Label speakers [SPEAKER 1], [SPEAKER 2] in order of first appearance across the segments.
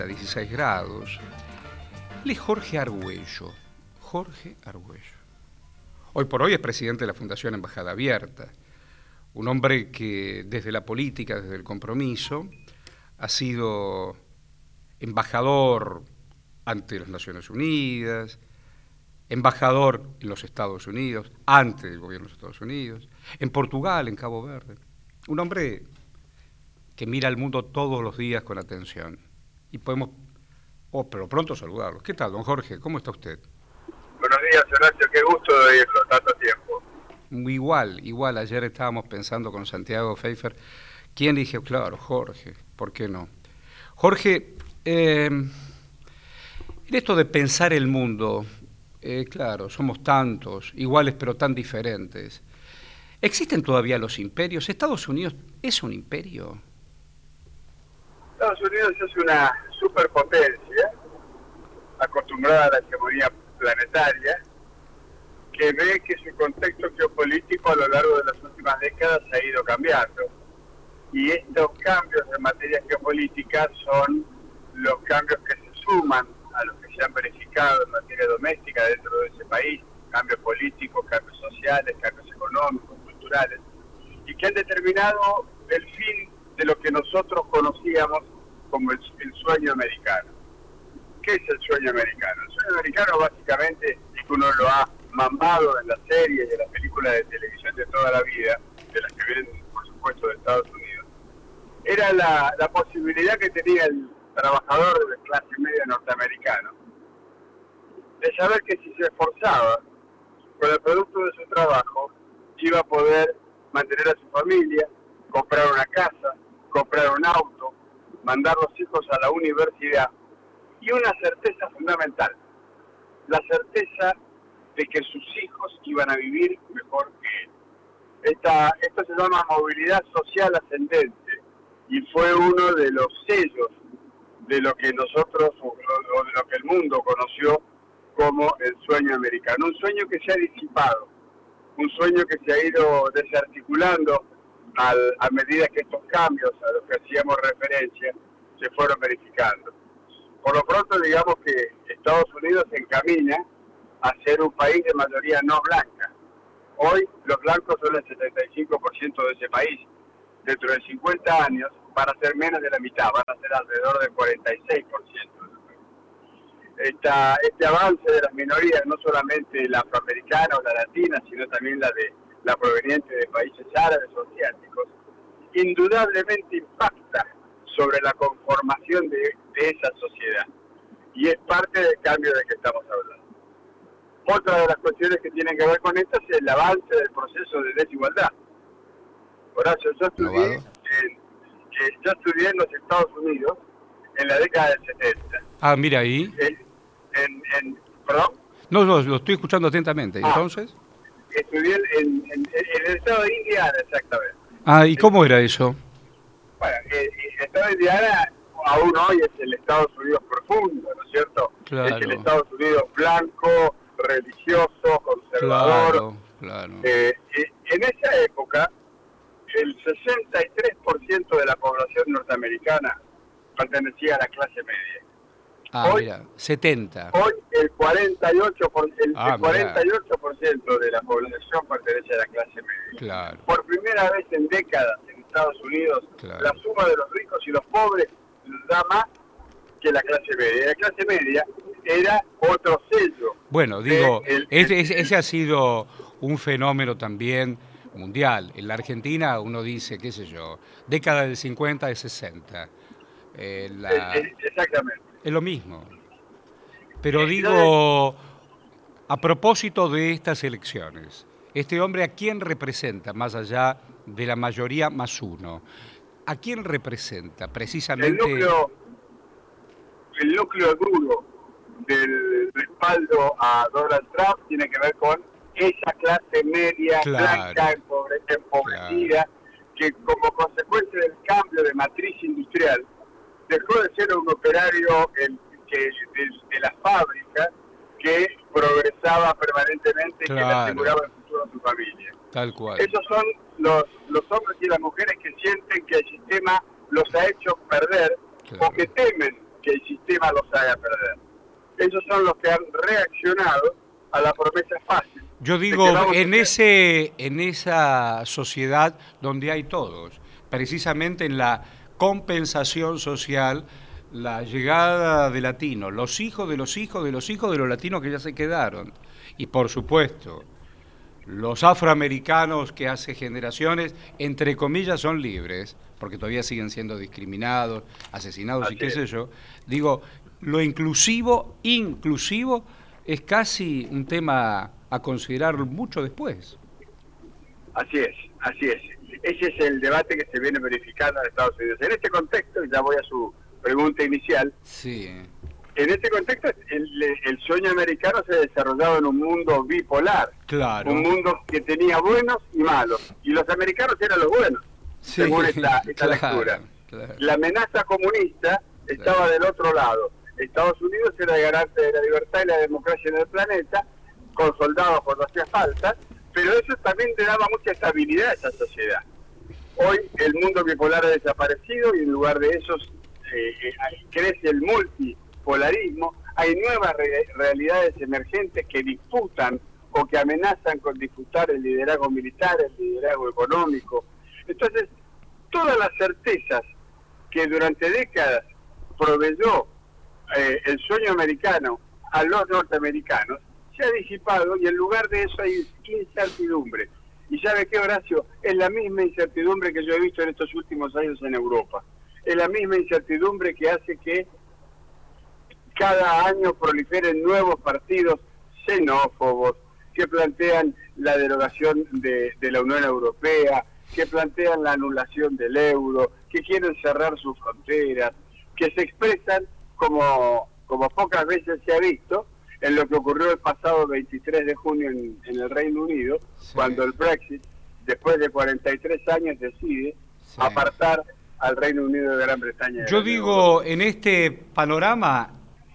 [SPEAKER 1] a 16 grados. Él es Jorge Argüello. Jorge Argüello. Hoy por hoy es presidente de la Fundación Embajada Abierta. Un hombre que desde la política, desde el compromiso, ha sido embajador ante las Naciones Unidas, embajador en los Estados Unidos, ante el gobierno de los Estados Unidos, en Portugal, en Cabo Verde. Un hombre que mira al mundo todos los días con atención. Y podemos, pero pronto saludarlo. ¿Qué tal, don Jorge? ¿Cómo está usted?
[SPEAKER 2] Buenos días, Horacio. Qué gusto de oírlo, tanto tiempo.
[SPEAKER 1] Igual. Ayer estábamos pensando con Santiago Pfeiffer. ¿Quién? Dije, claro, Jorge. ¿Por qué no? Jorge, en esto de pensar el mundo, claro, somos tantos, iguales pero tan diferentes. ¿Existen todavía los imperios? ¿Estados Unidos es un imperio?
[SPEAKER 2] Estados Unidos es una superpotencia acostumbrada a la hegemonía planetaria que ve que su contexto geopolítico a lo largo de las últimas décadas ha ido cambiando. Y estos cambios en materia geopolítica son los cambios que se suman a los que se han verificado en materia doméstica dentro de ese país, cambios políticos, cambios sociales, cambios económicos, culturales, y que han determinado el fin de lo que nosotros conocíamos como el sueño americano. ¿Qué es el sueño americano? El sueño americano básicamente, y que uno lo ha mamado en las series y en las películas de televisión de toda la vida, de las que vienen por supuesto de Estados Unidos, era la posibilidad que tenía el trabajador de clase media norteamericano de saber que si se esforzaba con el producto de su trabajo iba a poder mantener a su familia, comprar una casa, comprar un auto, mandar los hijos a la universidad, y una certeza fundamental, la certeza de que sus hijos iban a vivir mejor que él. Esto se llama movilidad social ascendente y fue uno de los sellos de lo que nosotros o de lo que el mundo conoció como el sueño americano. Un sueño que se ha disipado, un sueño que se ha ido desarticulando a medida que estos cambios a los que hacíamos referencia se fueron verificando. Por lo pronto, digamos que Estados Unidos se encamina a ser un país de mayoría no blanca. Hoy los blancos son el 75% de ese país. Dentro de 50 años van a ser menos de la mitad, van a ser alrededor del 46%. Este avance de las minorías, no solamente la afroamericana o la latina, sino también la proveniente de países árabes o asiáticos, indudablemente impacta sobre la conformación de esa sociedad. Y es parte del cambio del que estamos hablando. Otra de las cuestiones que tienen que ver con esto es el avance del proceso de desigualdad. Horacio, yo estudié en los Estados Unidos en la década del 70.
[SPEAKER 1] Ah, mira ahí.
[SPEAKER 2] ¿Perdón?
[SPEAKER 1] No, lo estoy escuchando atentamente. ¿Entonces?
[SPEAKER 2] Estudié en el estado de Indiana, exactamente.
[SPEAKER 1] Ah, ¿y cómo era eso?
[SPEAKER 2] Bueno, el estado de Indiana aún hoy es el Estados Unidos profundo, ¿no es cierto?
[SPEAKER 1] Claro.
[SPEAKER 2] Es el Estados Unidos blanco, religioso, conservador.
[SPEAKER 1] Claro.
[SPEAKER 2] En esa época, el 63% de la población norteamericana pertenecía a la clase media.
[SPEAKER 1] Hoy, mira, 70.
[SPEAKER 2] Hoy el 48% de la población pertenece a la clase media.
[SPEAKER 1] Claro.
[SPEAKER 2] Por primera vez en décadas en Estados Unidos,
[SPEAKER 1] claro,
[SPEAKER 2] la suma de los ricos y los pobres da más que la clase media. La clase media era otro sello.
[SPEAKER 1] Bueno, digo, ese ha sido un fenómeno también mundial. En la Argentina uno dice, qué sé yo, década del 50 de 60.
[SPEAKER 2] Exactamente.
[SPEAKER 1] Es lo mismo. Pero digo, a propósito de estas elecciones, este hombre, ¿a quién representa, más allá de la mayoría más uno? ¿A quién representa precisamente?
[SPEAKER 2] El núcleo duro del respaldo a Donald Trump tiene que ver con esa clase media, blanca, empobrecida, que como consecuencia del cambio de matriz industrial dejó de ser un operario de la fábrica que progresaba permanentemente y que le aseguraba el futuro a su familia.
[SPEAKER 1] Tal cual.
[SPEAKER 2] Esos son los hombres y las mujeres que sienten que el sistema los ha hecho perder o que temen que el sistema los haga perder. Esos son los que han reaccionado a la promesa fácil.
[SPEAKER 1] Yo digo, en esa sociedad donde hay todos, precisamente en la compensación social, la llegada de latinos, los hijos de los hijos de los hijos de los latinos que ya se quedaron, y por supuesto, los afroamericanos que hace generaciones, entre comillas, son libres, porque todavía siguen siendo discriminados, asesinados y qué sé yo. Digo, lo inclusivo es casi un tema a considerar mucho después.
[SPEAKER 2] Así es. Ese es el debate que se viene verificando en Estados Unidos. En este contexto, y ya voy a su pregunta inicial,
[SPEAKER 1] sí.
[SPEAKER 2] En este contexto el sueño americano se ha desarrollado en un mundo bipolar,
[SPEAKER 1] claro.
[SPEAKER 2] Un mundo que tenía buenos y malos, y los americanos eran los buenos,
[SPEAKER 1] sí,
[SPEAKER 2] según esta
[SPEAKER 1] claro,
[SPEAKER 2] lectura.
[SPEAKER 1] Claro.
[SPEAKER 2] La amenaza comunista estaba del otro lado. Estados Unidos era el garante de la libertad y la democracia en el planeta, con soldados cuando hacía falta, pero eso también le daba mucha estabilidad a esa sociedad. Hoy el mundo bipolar ha desaparecido y en lugar de esos crece el multipolarismo. Hay nuevas realidades emergentes que disputan o que amenazan con disputar el liderazgo militar, el liderazgo económico. Entonces, todas las certezas que durante décadas proveyó el sueño americano a los norteamericanos se ha disipado y en lugar de eso hay incertidumbre. ¿Y sabe qué, Horacio? Es la misma incertidumbre que yo he visto en estos últimos años en Europa. Es la misma incertidumbre que hace que cada año proliferen nuevos partidos xenófobos que plantean la derogación de la Unión Europea, que plantean la anulación del euro, que quieren cerrar sus fronteras, que se expresan como pocas veces se ha visto en lo que ocurrió el pasado 23 de junio en el Reino Unido, sí, cuando el Brexit, después de 43 años, decide apartar al Reino Unido de Gran Bretaña.
[SPEAKER 1] Yo digo, en este panorama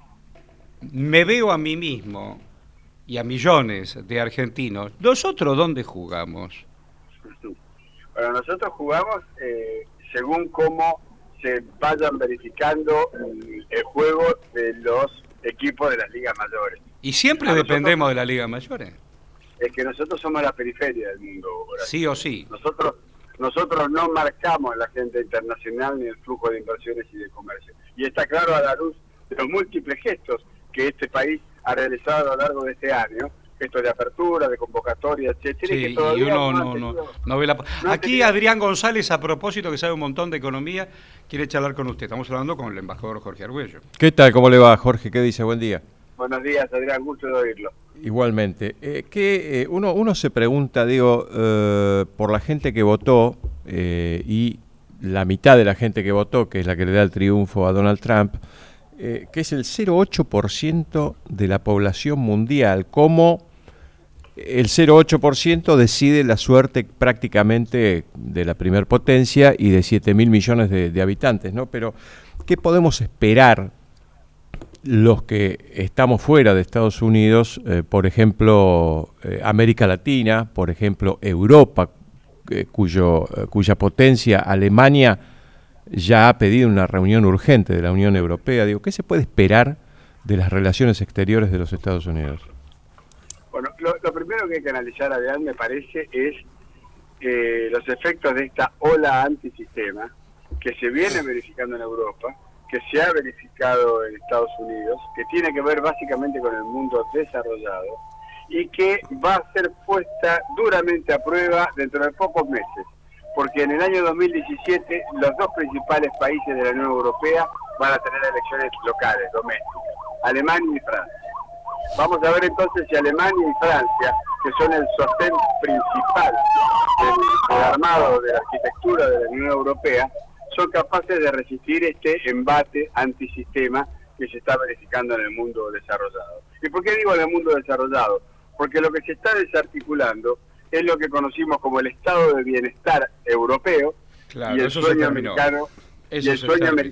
[SPEAKER 1] me veo a mí mismo y a millones de argentinos. ¿Nosotros dónde jugamos?
[SPEAKER 2] Bueno, nosotros jugamos según cómo se vayan verificando el juego de los equipos de las ligas mayores.
[SPEAKER 1] ¿Y siempre dependemos de las ligas mayores?
[SPEAKER 2] Es que nosotros somos la periferia del mundo. Horacio.
[SPEAKER 1] Sí o sí.
[SPEAKER 2] Nosotros no marcamos la agenda internacional ni el flujo de inversiones y de comercio. Y está claro a la luz de los múltiples gestos que este país ha realizado a lo largo de este año, gestos de apertura, de convocatoria, etcétera.
[SPEAKER 1] Sí,
[SPEAKER 2] y que todavía
[SPEAKER 1] y uno no ve la... Aquí Adrián González, a propósito, que sabe un montón de economía, quiere charlar con usted. Estamos hablando con el embajador Jorge Argüello.
[SPEAKER 3] ¿Qué tal? ¿Cómo le va, Jorge? ¿Qué dice? Buen día.
[SPEAKER 2] Buenos días, Adrián, gusto de oírlo.
[SPEAKER 3] Igualmente. Uno se pregunta, digo, por la gente que votó, y la mitad de la gente que votó, que es la que le da el triunfo a Donald Trump, que es el 0,8% de la población mundial, cómo el 0,8% decide la suerte prácticamente de la primer potencia y de 7.000 millones de habitantes, ¿no? Pero, ¿qué podemos esperar los que estamos fuera de Estados Unidos, por ejemplo, América Latina, por ejemplo, Europa, cuya potencia, Alemania, ya ha pedido una reunión urgente de la Unión Europea? Digo, ¿qué se puede esperar de las relaciones exteriores de los Estados Unidos?
[SPEAKER 2] Bueno, lo primero que hay que analizar, Adrián, me parece, es los efectos de esta ola antisistema que se viene verificando en Europa, que se ha verificado en Estados Unidos, que tiene que ver básicamente con el mundo desarrollado y que va a ser puesta duramente a prueba dentro de pocos meses, porque en el año 2017 los dos principales países de la Unión Europea van a tener elecciones locales, domésticas, Alemania y Francia. Vamos a ver entonces si Alemania y Francia, que son el sostén principal del armado, de la arquitectura de la Unión Europea, son capaces de resistir este embate antisistema que se está verificando en el mundo desarrollado. ¿Y por qué digo en el mundo desarrollado? Porque lo que se está desarticulando es lo que conocimos como el estado de bienestar europeo,
[SPEAKER 1] claro,
[SPEAKER 2] y el sueño americano, y el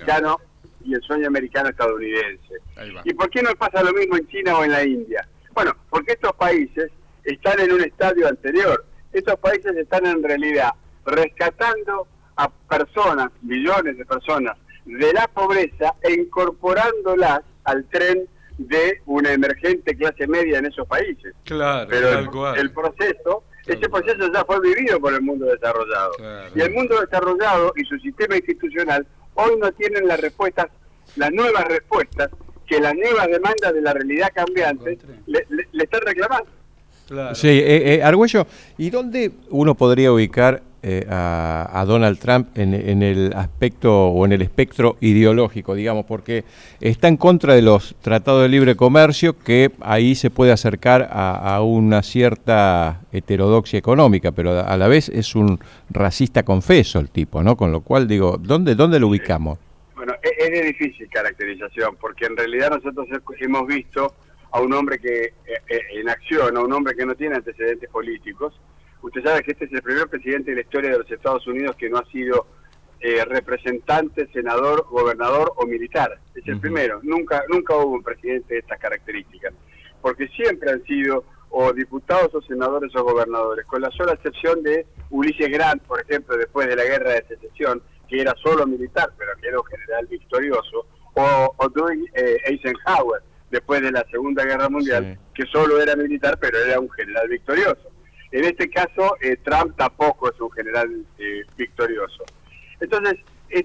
[SPEAKER 2] sueño americano estadounidense. ¿Y por qué no pasa lo mismo en China o en la India? Bueno, porque estos países están en un estadio anterior. Estos países están en realidad rescatando a personas, millones de personas de la pobreza e incorporándolas al tren de una emergente clase media en esos países.
[SPEAKER 1] Claro,
[SPEAKER 2] pero el proceso, ese proceso ya fue vivido por el mundo desarrollado.
[SPEAKER 1] Claro.
[SPEAKER 2] Y el mundo desarrollado y su sistema institucional hoy no tienen las respuestas, las nuevas respuestas que las nuevas demandas de la realidad cambiante le están reclamando.
[SPEAKER 1] Claro.
[SPEAKER 3] Sí, Argüello, ¿y dónde uno podría ubicar a Donald Trump en el aspecto o en el espectro ideológico, digamos? Porque está en contra de los tratados de libre comercio, que ahí se puede acercar a una cierta heterodoxia económica, pero a la vez es un racista confeso el tipo, ¿no? Con lo cual, digo, ¿dónde lo ubicamos?
[SPEAKER 2] Bueno, es de difícil caracterización, porque en realidad nosotros hemos visto a un hombre que en acción, a un hombre que no tiene antecedentes políticos. Usted sabe que este es el primer presidente de la historia de los Estados Unidos que no ha sido representante, senador, gobernador o militar. Es el primero. Nunca hubo un presidente de estas características, porque siempre han sido o diputados o senadores o gobernadores, con la sola excepción de Ulysses Grant, por ejemplo, después de la Guerra de Secesión, que era solo militar, pero que era un general victorioso, o Dwight Eisenhower, después de la Segunda Guerra Mundial, que solo era militar, pero era un general victorioso. En este caso, Trump tampoco es un general victorioso. Entonces,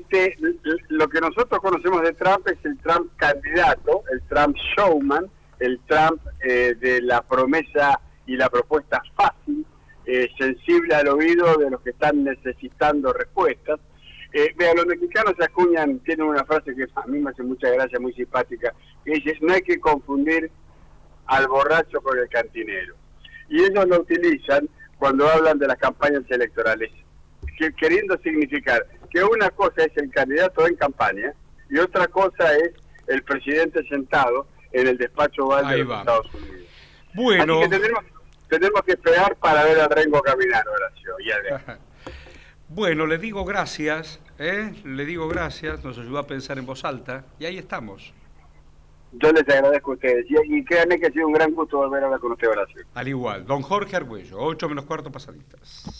[SPEAKER 2] lo que nosotros conocemos de Trump es el Trump candidato, el Trump showman, el Trump de la promesa y la propuesta fácil, sensible al oído de los que están necesitando respuestas. Vean, los mexicanos se acuñan, tienen una frase que a mí me hace mucha gracia, muy simpática, que dice: no hay que confundir al borracho con el cantinero. Y ellos lo utilizan cuando hablan de las campañas electorales, queriendo significar que una cosa es el candidato en campaña y otra cosa es el presidente sentado en el despacho oval de los Estados Unidos.
[SPEAKER 1] Bueno.
[SPEAKER 2] Así que tenemos que esperar para ver a Rengo caminar, Horacio, y a
[SPEAKER 1] Bueno, le digo gracias, nos ayudó a pensar en voz alta, y ahí estamos.
[SPEAKER 2] Yo les agradezco a ustedes, y créanme que ha sido un gran gusto volver a hablar con usted, Horacio.
[SPEAKER 1] Al igual, don Jorge Argüello, 8 menos cuarto pasaditas.